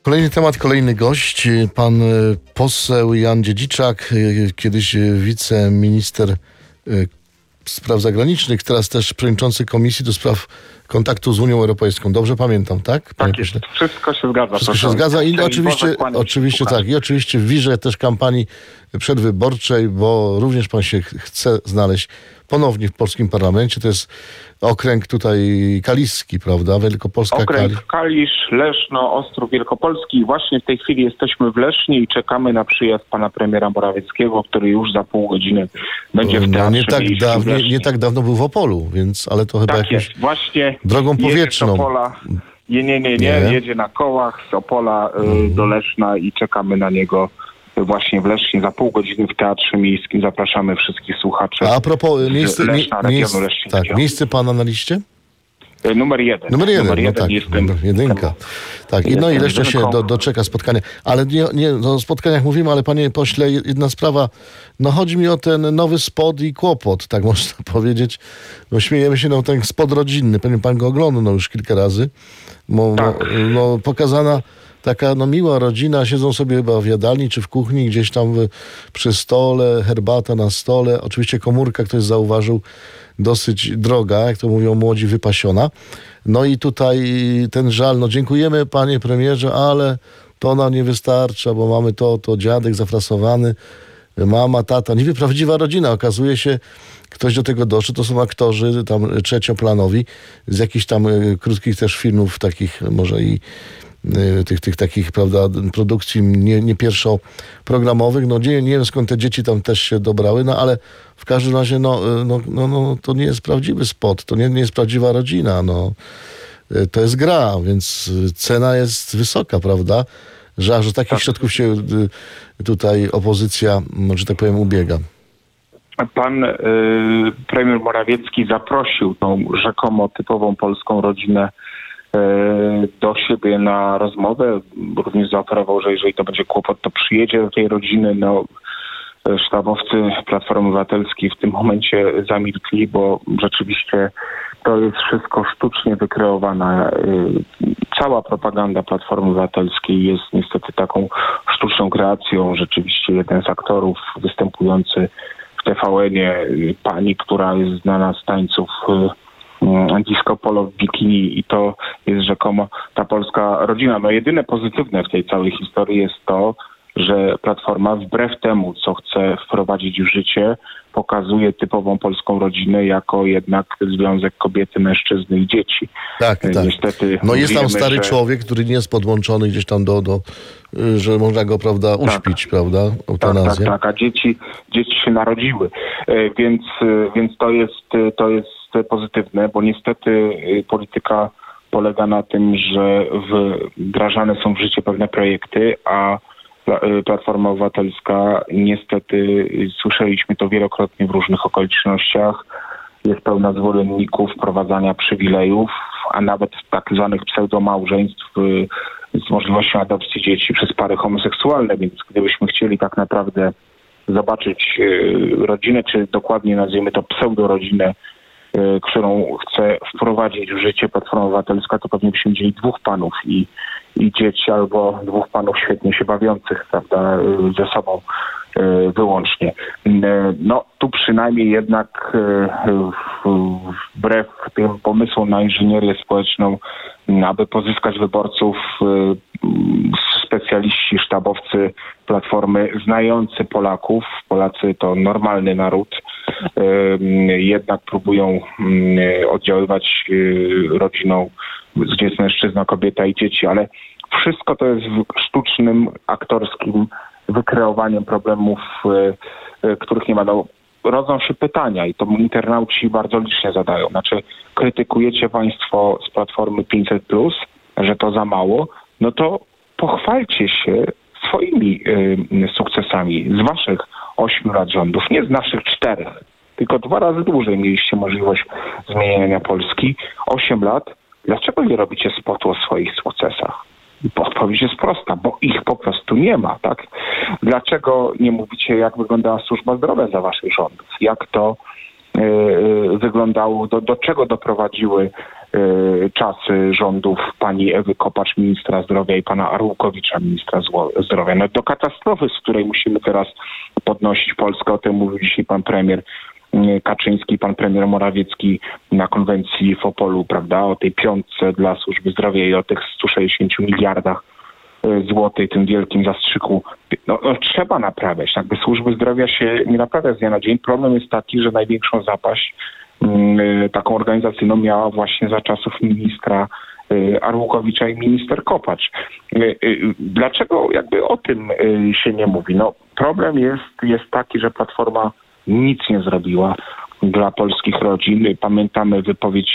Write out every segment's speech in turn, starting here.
Kolejny temat, kolejny gość. Pan poseł Jan Dziedziczak, kiedyś wiceminister spraw zagranicznych, teraz też przewodniczący Komisji do spraw kontaktu z Unią Europejską. Dobrze pamiętam, tak? Tak jest. Wszystko się zgadza. Wszystko się zgadza i oczywiście tak. I oczywiście w wirze też kampanii przedwyborczej, bo również pan się chce znaleźć ponownie w polskim parlamencie. To jest okręg tutaj kaliski, prawda? Wielkopolska Okręg Kalisz, Leszno, Ostrów Wielkopolski. Właśnie w tej chwili jesteśmy w Lesznie i czekamy na przyjazd pana premiera Morawieckiego, który już za pół godziny będzie w teatrze nie tak dawno był w Opolu, więc, ale to chyba tak jest. Właśnie drogą powietrzną. Nie, jedzie na kołach z Opola do Leszna i czekamy na niego właśnie w Lesznie za pół godziny w Teatrze Miejskim. Zapraszamy wszystkich słuchaczy. A propos miejsce pana na liście? Numer jeden. Numer jeden, jedynka. Tak, i Leszno się doczeka spotkania. Ale nie o spotkaniach mówimy, ale panie pośle, jedna sprawa. No chodzi mi o ten nowy spot i kłopot, tak można powiedzieć. No śmiejemy się, ten spot rodzinny. Pewnie pan go oglądał już kilka razy. Pokazana taka miła rodzina, siedzą sobie chyba w jadalni czy w kuchni, gdzieś tam przy stole, herbata na stole. Oczywiście komórka, ktoś zauważył, dosyć droga, jak to mówią młodzi, wypasiona. No i tutaj ten żal, dziękujemy panie premierze, ale to nam nie wystarcza, bo mamy to dziadek zafrasowany, mama, tata. Niby prawdziwa rodzina, okazuje się, ktoś do tego doszedł, to są aktorzy tam trzecioplanowi, z jakichś tam krótkich też filmów takich może i tych takich, prawda, produkcji nie pierwszoprogramowych. Nie wiem skąd te dzieci tam też się dobrały, ale w każdym razie to nie jest prawdziwy spot, to nie jest prawdziwa rodzina, to jest gra, więc cena jest wysoka, prawda, że takich środków się tutaj opozycja, że tak powiem, ubiega. Pan premier Morawiecki zaprosił tą rzekomo typową polską rodzinę do siebie na rozmowę. Również zaoferował, że jeżeli to będzie kłopot, to przyjedzie do tej rodziny. Sztabowcy Platformy Obywatelskiej w tym momencie zamilkli, bo rzeczywiście to jest wszystko sztucznie wykreowane. Cała propaganda Platformy Obywatelskiej jest niestety taką sztuczną kreacją. Rzeczywiście jeden z aktorów występujący w TVN-ie, pani, która jest znana z tańców disco polo w bikini, i to jest rzekomo ta polska rodzina. Jedyne pozytywne w tej całej historii jest to, że Platforma wbrew temu, co chce wprowadzić w życie, pokazuje typową polską rodzinę jako jednak związek kobiety, mężczyzny i dzieci. Tak. Niestety jest tam stary człowiek, który nie jest podłączony gdzieś tam że można go, prawda, uśpić, prawda, eutanazję. Tak, a dzieci się narodziły. Więc to jest pozytywne, bo niestety polityka polega na tym, że wdrażane są w życie pewne projekty, a Platforma Obywatelska niestety, słyszeliśmy to wielokrotnie w różnych okolicznościach, jest pełna zwolenników wprowadzania przywilejów, a nawet tak zwanych pseudomałżeństw z możliwością adopcji dzieci przez pary homoseksualne, więc gdybyśmy chcieli tak naprawdę zobaczyć rodzinę, czy dokładnie nazwijmy to pseudorodzinę, którą chce wprowadzić w życie Platforma Obywatelska, to pewnie byśmy widzieli dwóch panów i dzieci, albo dwóch panów świetnie się bawiących, prawda, ze sobą wyłącznie. Tu przynajmniej jednak wbrew tym pomysłom na inżynierię społeczną, aby pozyskać wyborców, specjaliści, sztabowcy Platformy, znający Polaków, Polacy to normalny naród, jednak próbują oddziaływać rodziną, gdzie jest mężczyzna, kobieta i dzieci, ale wszystko to jest sztucznym, aktorskim wykreowaniem problemów, których nie ma. Rodzą się pytania i to internauci bardzo licznie zadają. Krytykujecie państwo z Platformy 500+, że to za mało, to pochwalcie się swoimi sukcesami z waszych 8 lat rządów, nie z naszych 4, tylko 2 razy dłużej mieliście możliwość zmieniania Polski. 8 lat. Dlaczego nie robicie spotu o swoich sukcesach? Odpowiedź jest prosta, bo ich po prostu nie ma, tak? Dlaczego nie mówicie, jak wyglądała służba zdrowia za waszych rządów? Jak to wyglądało, do czego doprowadziły czasy rządów pani Ewy Kopacz, ministra zdrowia, i pana Arłukowicza, ministra zdrowia. No do katastrofy, z której musimy teraz podnosić Polskę. O tym mówił dzisiaj pan premier Kaczyński, pan premier Morawiecki na konwencji w Opolu, prawda, o tej piątce dla służby zdrowia i o tych 160 miliardach złotych, tym wielkim zastrzyku. No, trzeba naprawiać. Jakby służby zdrowia się nie naprawia z dnia na dzień. Problem jest taki, że największą zapaść taką organizacyjną miała właśnie za czasów ministra Arłukowicza i minister Kopacz. Dlaczego jakby o tym się nie mówi? No, problem jest taki, że Platforma nic nie zrobiła dla polskich rodzin. Pamiętamy wypowiedź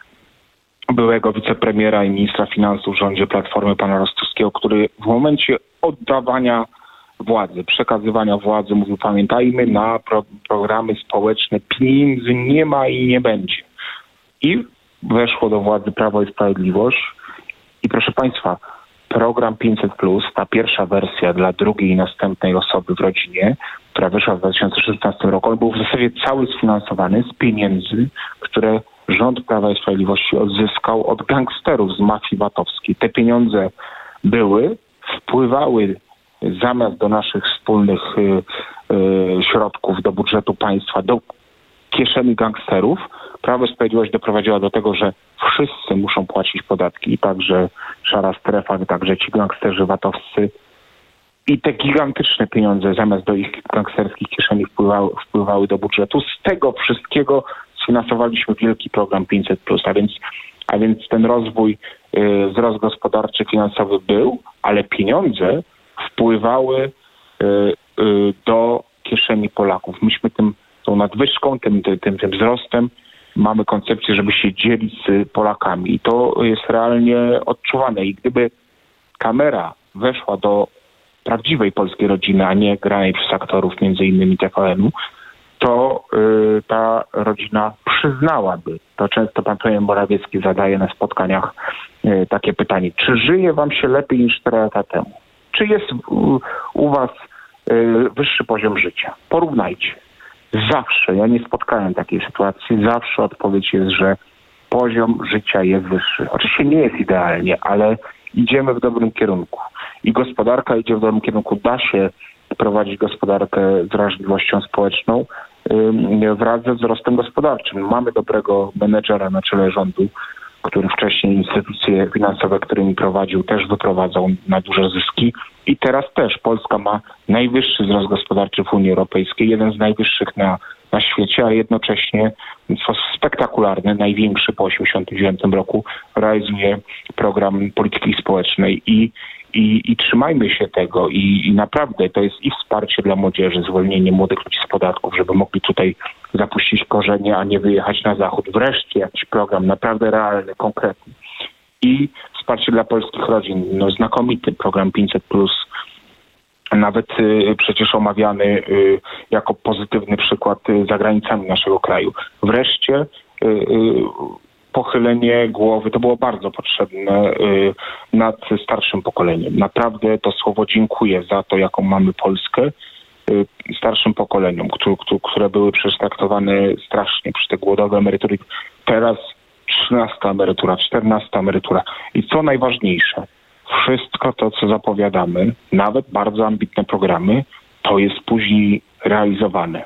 byłego wicepremiera i ministra finansów w rządzie Platformy, pana Rostowskiego, który w momencie oddawania władzy, przekazywania władzy mówił: pamiętajmy, na programy społeczne pieniędzy nie ma i nie będzie. I weszło do władzy Prawo i Sprawiedliwość i proszę państwa, program 500+, ta pierwsza wersja dla drugiej i następnej osoby w rodzinie, która wyszła w 2016 roku, był w zasadzie cały sfinansowany z pieniędzy, które rząd Prawa i Sprawiedliwości odzyskał od gangsterów z mafii VAT-owskiej. Te pieniądze wpływały zamiast do naszych wspólnych środków, do budżetu państwa, do kieszeni gangsterów. Prawo i Sprawiedliwość doprowadziła do tego, że wszyscy muszą płacić podatki, także szara strefa, także ci gangsterzy VAT-owscy. I te gigantyczne pieniądze zamiast do ich gangsterskich kieszeni wpływały do budżetu. Z tego wszystkiego sfinansowaliśmy wielki program 500+, a więc ten wzrost gospodarczy, finansowy był, ale pieniądze wpływały do kieszeni Polaków. Myśmy tą nadwyżką, tym wzrostem mamy koncepcję, żeby się dzielić z Polakami. I to jest realnie odczuwane. I gdyby kamera weszła do prawdziwej polskiej rodziny, a nie granej przez aktorów, między innymi TVN-u, to ta rodzina przyznałaby. To często pan premier Morawiecki zadaje na spotkaniach takie pytanie: czy żyje wam się lepiej niż 4 lata temu? Czy jest u was wyższy poziom życia? Porównajcie. Zawsze, ja nie spotkałem takiej sytuacji, zawsze odpowiedź jest, że poziom życia jest wyższy. Oczywiście nie jest idealnie, ale idziemy w dobrym kierunku. I gospodarka idzie w dobrym kierunku. Da się prowadzić gospodarkę z wrażliwością społeczną wraz ze wzrostem gospodarczym. Mamy dobrego menedżera na czele rządu, który wcześniej instytucje finansowe, którymi prowadził, też wyprowadzał na duże zyski. I teraz też Polska ma najwyższy wzrost gospodarczy w Unii Europejskiej, jeden z najwyższych na świecie, a jednocześnie w sposób spektakularny, największy po 1989 roku, realizuje program polityki społecznej i trzymajmy się tego i naprawdę to jest i wsparcie dla młodzieży, zwolnienie młodych ludzi z podatków, żeby mogli tutaj zapuścić korzenie, a nie wyjechać na zachód. Wreszcie jakiś program naprawdę realny, konkretny. I wsparcie dla polskich rodzin. No, znakomity program 500+, nawet przecież omawiany jako pozytywny przykład za granicami naszego kraju. Wreszcie pochylenie głowy, to było bardzo potrzebne, nad starszym pokoleniem. Naprawdę to słowo dziękuję za to, jaką mamy Polskę, starszym pokoleniom, które były przecież traktowane strasznie przez te głodowe emerytury. Teraz 13 emerytura, 14 emerytura. I co najważniejsze, wszystko to, co zapowiadamy, nawet bardzo ambitne programy, to jest później realizowane.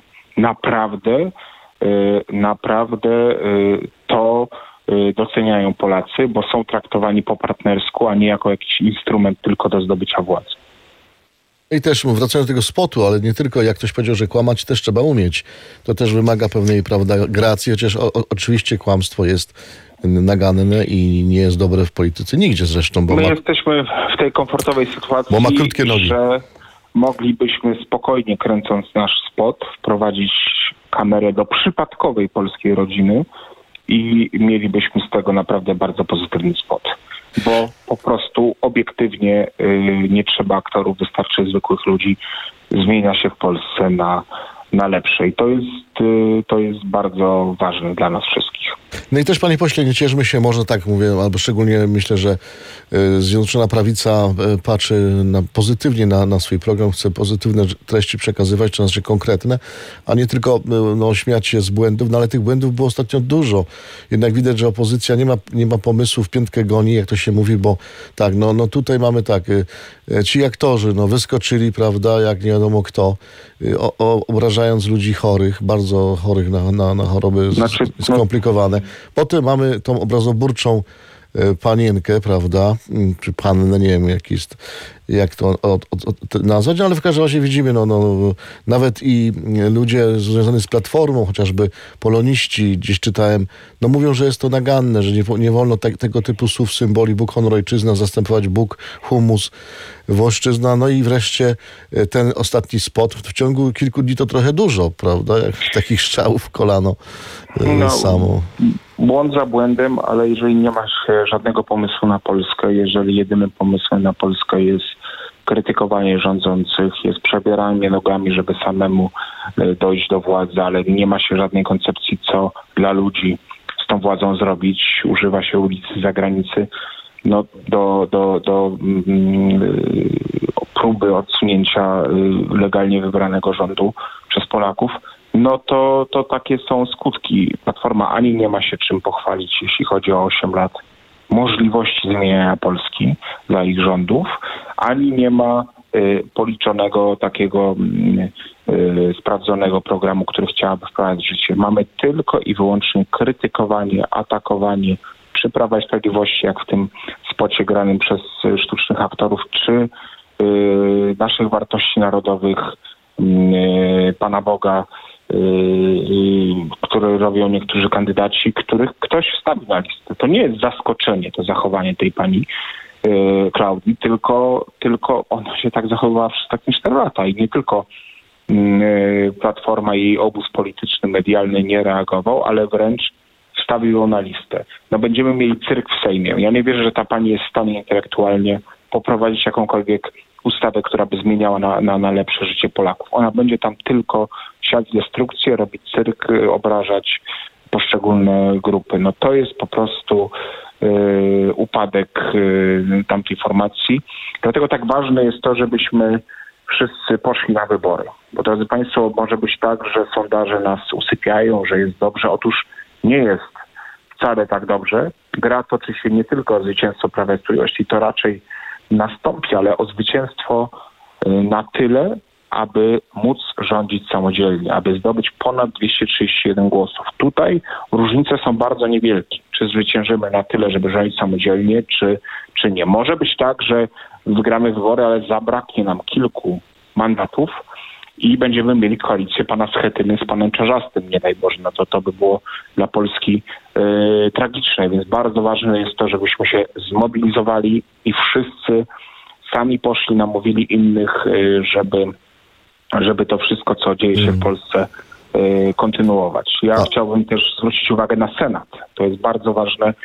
Naprawdę to doceniają Polacy, bo są traktowani po partnersku, a nie jako jakiś instrument tylko do zdobycia władzy. I też wracając do tego spotu, ale nie tylko, jak ktoś powiedział, że kłamać też trzeba umieć. To też wymaga pewnej, prawda, gracji, chociaż oczywiście kłamstwo jest naganne i nie jest dobre w polityce nigdzie zresztą. Bo jesteśmy w tej komfortowej sytuacji, bo ma krótkie nogi, że moglibyśmy spokojnie, kręcąc nasz spot, wprowadzić kamerę do przypadkowej polskiej rodziny i mielibyśmy z tego naprawdę bardzo pozytywny spot. Bo po prostu obiektywnie nie trzeba aktorów, wystarczy zwykłych ludzi. Zmienia się w Polsce na lepsze. I to jest bardzo ważne dla nas wszystkich. wszystkich. No i też, panie pośle, nie cieszmy się, może tak mówię, albo szczególnie myślę, że Zjednoczona Prawica patrzy pozytywnie na swój program, chce pozytywne treści przekazywać, to znaczy konkretne, a nie tylko śmiać się z błędów, no ale tych błędów było ostatnio dużo. Jednak widać, że opozycja nie ma pomysłu, w piętkę goni, jak to się mówi, bo tak, no tutaj mamy tak, ci aktorzy, wyskoczyli, prawda, jak nie wiadomo kto, obrażając ludzi chorych, bardzo chorych na choroby skomplikowane. Potem mamy tą obrazoburczą panienkę, prawda, czy pannę, nie wiem jak to nazwać, ale w każdym razie widzimy, nawet i ludzie związani z Platformą, chociażby poloniści, gdzieś czytałem, mówią, że jest to naganne, że nie wolno tego typu słów, symboli, Bóg, honor, ojczyzna, zastępować Bóg, humus, wołszczyzna. No i wreszcie ten ostatni spot. W ciągu kilku dni to trochę dużo, prawda, jak takich strzałów w kolano samo. Błąd za błędem, ale jeżeli nie masz żadnego pomysłu na Polskę, jeżeli jedynym pomysłem na Polskę jest krytykowanie rządzących, jest przebieranie nogami, żeby samemu dojść do władzy, ale nie ma się żadnej koncepcji, co dla ludzi z tą władzą zrobić, używa się ulicy zagranicy, do próby odsunięcia legalnie wybranego rządu przez Polaków, to takie są skutki. Platforma ani nie ma się czym pochwalić, jeśli chodzi o 8 lat możliwości zmieniania Polski dla ich rządów, ani nie ma policzonego takiego sprawdzonego programu, który chciałaby wprowadzić w życie. Mamy tylko i wyłącznie krytykowanie, atakowanie czy Prawa i Sprawiedliwości, jak w tym spocie granym przez sztucznych aktorów, czy naszych wartości narodowych, Pana Boga, które robią niektórzy kandydaci, których ktoś wstawi na listę. To nie jest zaskoczenie, to zachowanie tej pani Klaudii, tylko ona się tak zachowywała przez ostatnie 4 lata i nie tylko Platforma i jej obóz polityczny, medialny nie reagował, ale wręcz wstawił ją na listę. Będziemy mieli cyrk w Sejmie. Ja nie wierzę, że ta pani jest w stanie intelektualnie poprowadzić jakąkolwiek ustawę, która by zmieniała na lepsze życie Polaków. Ona będzie tam tylko siać destrukcję, robić cyrk, obrażać poszczególne grupy. To jest po prostu upadek tamtej formacji. Dlatego tak ważne jest to, żebyśmy wszyscy poszli na wybory. Bo drodzy Państwo, może być tak, że sondaże nas usypiają, że jest dobrze. Otóż nie jest wcale tak dobrze. Gra toczy się nie tylko o zwycięstwo Prawa i Sprawiedliwości, to raczej nastąpi, ale o zwycięstwo na tyle, aby móc rządzić samodzielnie, aby zdobyć ponad 231 głosów. Tutaj różnice są bardzo niewielkie. Czy zwyciężymy na tyle, żeby rządzić samodzielnie, czy nie. Może być tak, że wygramy wybory, ale zabraknie nam kilku mandatów i będziemy mieli koalicję pana Schetyny z panem Czarzastym, nie daj Boże, to by było dla Polski tragiczne, więc bardzo ważne jest to, żebyśmy się zmobilizowali i wszyscy sami poszli, namówili innych, żeby to wszystko, co dzieje się w Polsce, kontynuować. Ja chciałbym też zwrócić uwagę na Senat. To jest bardzo ważne,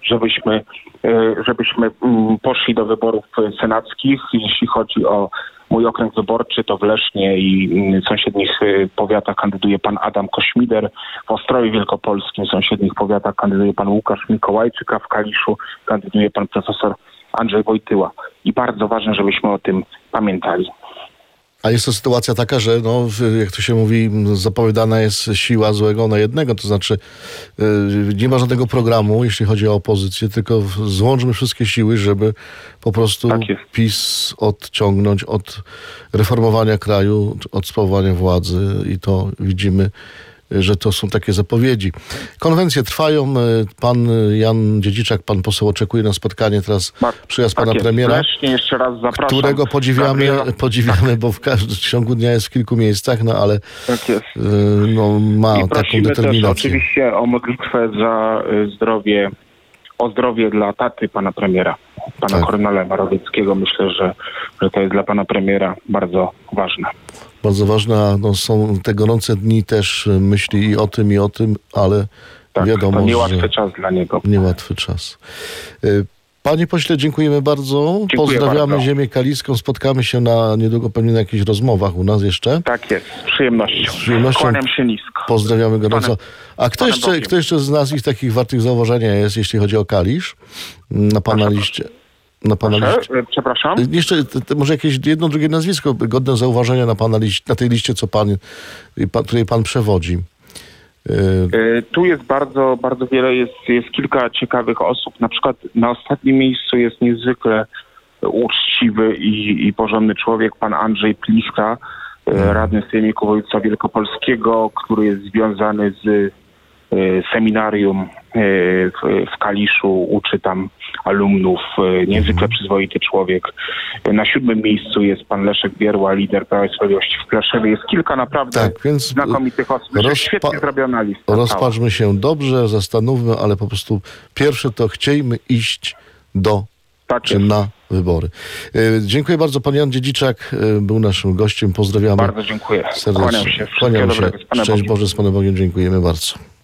żebyśmy poszli do wyborów senackich. Jeśli chodzi o mój okręg wyborczy, to w Lesznie i sąsiednich powiatach kandyduje pan Adam Kośmider. W Ostrowie Wielkopolskim, w sąsiednich powiatach kandyduje pan Łukasz Mikołajczyk, a w Kaliszu kandyduje pan profesor Andrzej Wojtyła. I bardzo ważne, żebyśmy o tym pamiętali. A jest to sytuacja taka, że jak to się mówi, zapowiadana jest siła złego na jednego, to znaczy nie ma żadnego programu, jeśli chodzi o opozycję, tylko złączmy wszystkie siły, żeby po prostu PiS odciągnąć od reformowania kraju, od sprawowania władzy i to widzimy, że to są takie zapowiedzi. Konwencje trwają. Pan Jan Dziedziczak, pan poseł, oczekuje na spotkanie. Teraz przyjazd pana premiera, jeszcze raz zapraszam, którego podziwiamy, bo w ciągu dnia jest w kilku miejscach, ale tak jest. Ma I taką determinację. Też oczywiście o modlitwę za zdrowie, o zdrowie dla taty pana premiera, pana Kornela Morawieckiego. Myślę, że to jest dla pana premiera bardzo ważne. Bardzo ważne, są te gorące dni też, myśli i o tym, ale wiadomo, to niełatwy czas dla niego. Niełatwy czas. Panie pośle, dziękujemy bardzo. Dziękuję Pozdrawiamy bardzo. ziemię kaliską. Spotkamy się niedługo pewnie na jakichś rozmowach u nas jeszcze. Tak jest, z przyjemnością. Z przyjemnością. Kłaniam się nisko. Pozdrawiamy gorąco. Panem- A kto Panem jeszcze, Bogiem. kto jeszcze z nazwisk takich wartych zauważenia jest, jeśli chodzi o Kalisz? Na pana Proszę, liście. Na pana liście. Przepraszam? Jeszcze może jakieś jedno, drugie nazwisko godne zauważenia na pana na tej liście, której pan przewodzi. Tu jest bardzo, bardzo wiele, jest kilka ciekawych osób. Na przykład na ostatnim miejscu jest niezwykle uczciwy i porządny człowiek, pan Andrzej Pliska, radny Sejmiku Województwa Wielkopolskiego, który jest związany z seminarium w Kaliszu, uczy tam alumnów, niezwykle przyzwoity człowiek. Na 7. miejscu jest pan Leszek Bierła, lider Prawa i Sprawiedliwości w Klaszewie. Jest kilka naprawdę Tak, więc znakomitych osób. Świetnie zrobiona lista. Rozpatrzmy się dobrze, zastanówmy, ale po prostu pierwsze to chciejmy iść Tak czy jest. na wybory. Dziękuję bardzo. Pan Jan Dziedziczak był naszym gościem. Pozdrawiamy Bardzo dziękuję. serdecznie. Kłaniam się. Wszystkiego Kłaniam się. dobrego. Z Panem Szczęść Bogiem. Boże, z Panem Bogiem. Dziękujemy bardzo.